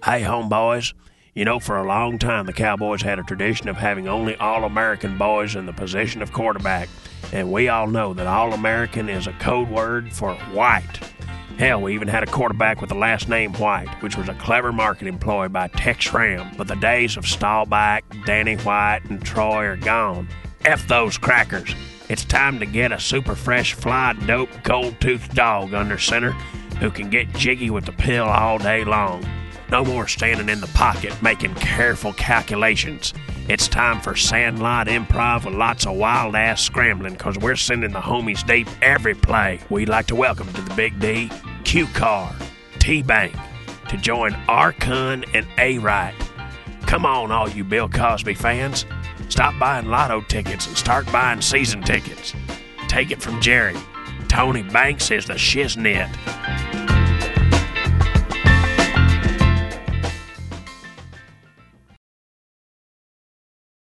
Hey, homeboys. You know, for a long time, the Cowboys had a tradition of having only All-American boys in the position of quarterback. And we all know that All-American is a code word for white. Hell, we even had a quarterback with the last name White, which was a clever marketing ploy by Tex Ram. But the days of Staubach, Danny White, and Troy are gone. F those crackers. It's time to get a super fresh, fly, dope, gold-toothed dog under center who can get jiggy with the pill all day long. No more standing in the pocket making careful calculations. It's time for Sandlot Improv with lots of wild-ass scrambling, because we're sending the homies deep every play. We'd like to welcome to the Big D, Q-Car, T-Bank, to join R-Kun and A-Right. Come on, all you Bill Cosby fans. Stop buying lotto tickets and start buying season tickets. Take it from Jerry. Tony Banks is the shiznit.